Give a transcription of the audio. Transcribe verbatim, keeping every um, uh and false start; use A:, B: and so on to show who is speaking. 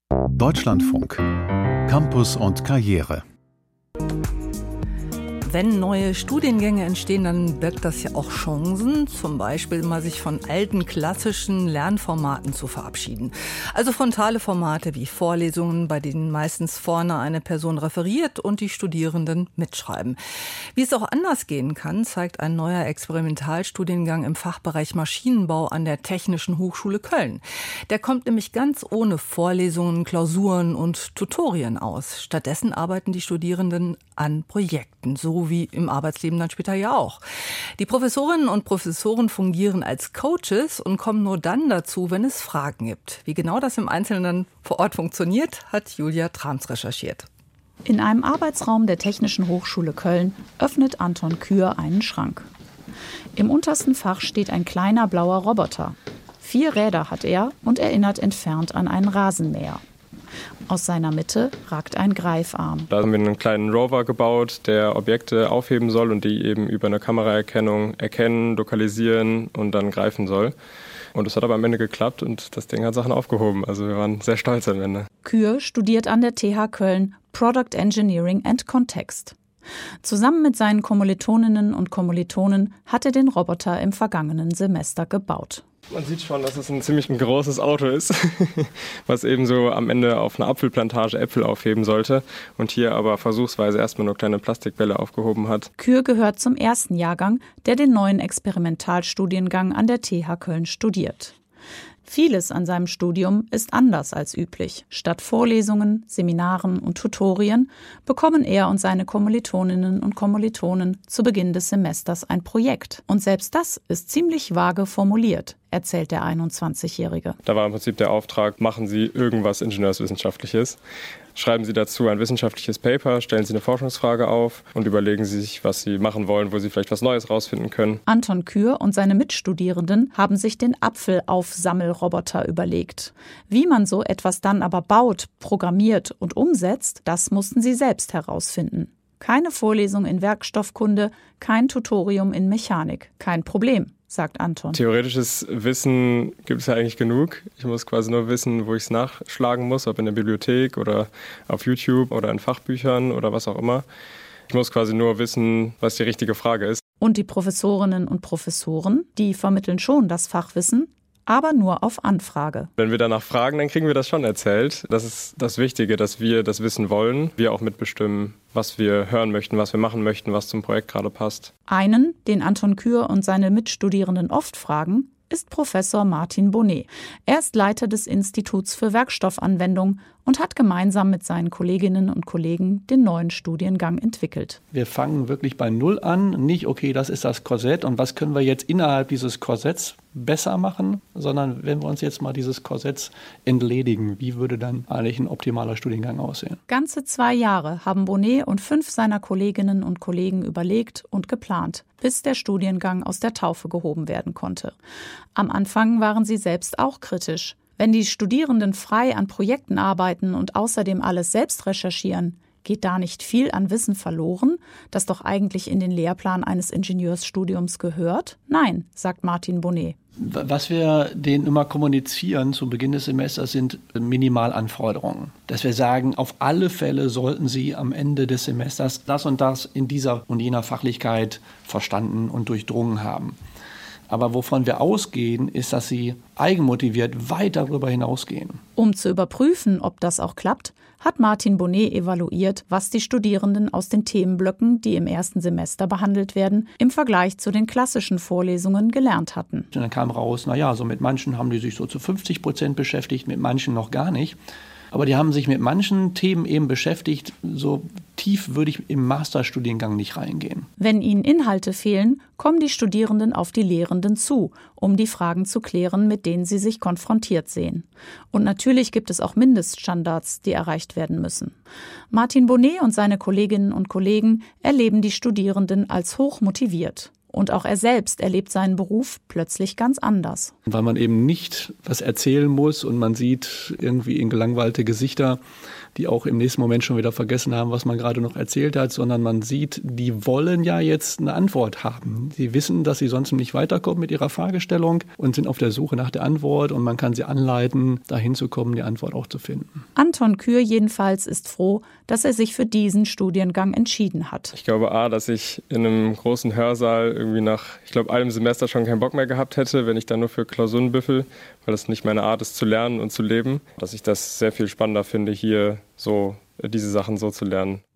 A: Deutschlandfunk. Campus und Karriere.
B: Wenn neue Studiengänge entstehen, dann birgt das ja auch Chancen, zum Beispiel mal sich von alten klassischen Lernformaten zu verabschieden. Also frontale Formate wie Vorlesungen, bei denen meistens vorne eine Person referiert und die Studierenden mitschreiben. Wie es auch anders gehen kann, zeigt ein neuer Experimentalstudiengang im Fachbereich Maschinenbau an der Technischen Hochschule Köln. Der kommt nämlich ganz ohne Vorlesungen, Klausuren und Tutorien aus. Stattdessen arbeiten die Studierenden an Projekten, so wie im Arbeitsleben dann später ja auch. Die Professorinnen und Professoren fungieren als Coaches und kommen nur dann dazu, wenn es Fragen gibt. Wie genau das im Einzelnen dann vor Ort funktioniert, hat Julia Trams recherchiert.
C: In einem Arbeitsraum der Technischen Hochschule Köln öffnet Anton Kür einen Schrank. Im untersten Fach steht ein kleiner blauer Roboter. Vier Räder hat er und erinnert entfernt an einen Rasenmäher. Aus seiner Mitte ragt ein Greifarm.
D: Da haben wir einen kleinen Rover gebaut, der Objekte aufheben soll und die eben über eine Kameraerkennung erkennen, lokalisieren und dann greifen soll. Und es hat aber am Ende geklappt und das Ding hat Sachen aufgehoben. Also wir waren sehr stolz am Ende.
C: Kür studiert an der T H Köln Product Engineering and Context. Zusammen mit seinen Kommilitoninnen und Kommilitonen hat er den Roboter im vergangenen Semester gebaut.
D: Man sieht schon, dass es ein ziemlich ein großes Auto ist, was eben so am Ende auf einer Apfelplantage Äpfel aufheben sollte und hier aber versuchsweise erstmal nur kleine Plastikbälle aufgehoben hat.
C: Kür gehört zum ersten Jahrgang, der den neuen Experimentalstudiengang an der T H Köln studiert. Vieles an seinem Studium ist anders als üblich. Statt Vorlesungen, Seminaren und Tutorien bekommen er und seine Kommilitoninnen und Kommilitonen zu Beginn des Semesters ein Projekt. Und selbst das ist ziemlich vage formuliert, erzählt der einundzwanzigjährige.
D: Da war im Prinzip der Auftrag, machen Sie irgendwas Ingenieurswissenschaftliches. Schreiben Sie dazu ein wissenschaftliches Paper, stellen Sie eine Forschungsfrage auf und überlegen Sie sich, was Sie machen wollen, wo Sie vielleicht was Neues rausfinden können.
C: Anton Kür und seine Mitstudierenden haben sich den Apfelaufsammelroboter überlegt. Wie man so etwas dann aber baut, programmiert und umsetzt, das mussten sie selbst herausfinden. Keine Vorlesung in Werkstoffkunde, kein Tutorium in Mechanik. Kein Problem, sagt Anton.
D: Theoretisches Wissen gibt es ja eigentlich genug. Ich muss quasi nur wissen, wo ich es nachschlagen muss, ob in der Bibliothek oder auf YouTube oder in Fachbüchern oder was auch immer. Ich muss quasi nur wissen, was die richtige Frage ist.
C: Und die Professorinnen und Professoren, die vermitteln schon das Fachwissen, aber nur auf Anfrage.
D: Wenn wir danach fragen, dann kriegen wir das schon erzählt. Das ist das Wichtige, dass wir das wissen wollen. Wir auch mitbestimmen, was wir hören möchten, was wir machen möchten, was zum Projekt gerade passt.
C: Einen, den Anton Kür und seine Mitstudierenden oft fragen, ist Professor Martin Bonnet. Er ist Leiter des Instituts für Werkstoffanwendung und hat gemeinsam mit seinen Kolleginnen und Kollegen den neuen Studiengang entwickelt.
E: Wir fangen wirklich bei Null an. Nicht, okay, das ist das Korsett und was können wir jetzt innerhalb dieses Korsetts besser machen, sondern wenn wir uns jetzt mal dieses Korsetts entledigen, wie würde dann eigentlich ein optimaler Studiengang aussehen?
C: Ganze zwei Jahre haben Bonnet und fünf seiner Kolleginnen und Kollegen überlegt und geplant, bis der Studiengang aus der Taufe gehoben werden konnte. Am Anfang waren sie selbst auch kritisch. Wenn die Studierenden frei an Projekten arbeiten und außerdem alles selbst recherchieren, geht da nicht viel an Wissen verloren, das doch eigentlich in den Lehrplan eines Ingenieursstudiums gehört? Nein, sagt Martin Bonnet.
E: Was wir denen immer kommunizieren zu Beginn des Semesters sind Minimalanforderungen. Dass wir sagen, auf alle Fälle sollten sie am Ende des Semesters das und das in dieser und jener Fachlichkeit verstanden und durchdrungen haben. Aber wovon wir ausgehen, ist, dass sie eigenmotiviert weit darüber hinausgehen.
C: Um zu überprüfen, ob das auch klappt, hat Martin Bonnet evaluiert, was die Studierenden aus den Themenblöcken, die im ersten Semester behandelt werden, im Vergleich zu den klassischen Vorlesungen gelernt hatten.
E: Und dann kam raus, naja, so mit manchen haben die sich so zu fünfzig Prozent beschäftigt, mit manchen noch gar nicht. Aber die haben sich mit manchen Themen eben beschäftigt, so tief würde ich im Masterstudiengang nicht reingehen.
C: Wenn ihnen Inhalte fehlen, kommen die Studierenden auf die Lehrenden zu, um die Fragen zu klären, mit denen sie sich konfrontiert sehen. Und natürlich gibt es auch Mindeststandards, die erreicht werden müssen. Martin Bonnet und seine Kolleginnen und Kollegen erleben die Studierenden als hoch motiviert. Und auch er selbst erlebt seinen Beruf plötzlich ganz anders.
E: Weil man eben nicht was erzählen muss und man sieht irgendwie in gelangweilte Gesichter, die auch im nächsten Moment schon wieder vergessen haben, was man gerade noch erzählt hat, sondern man sieht, die wollen ja jetzt eine Antwort haben. Sie wissen, dass sie sonst nicht weiterkommen mit ihrer Fragestellung und sind auf der Suche nach der Antwort und man kann sie anleiten, dahin zu kommen, die Antwort auch zu finden.
C: Anton Kür jedenfalls ist froh, dass er sich für diesen Studiengang entschieden hat.
D: Ich glaube A, dass ich in einem großen Hörsaal irgendwie nach, ich glaube, einem Semester schon keinen Bock mehr gehabt hätte, wenn ich dann nur für Klausuren büffel, weil das nicht meine Art ist zu lernen und zu leben. Dass ich das sehr viel spannender finde, hier so diese Sachen so zu lernen.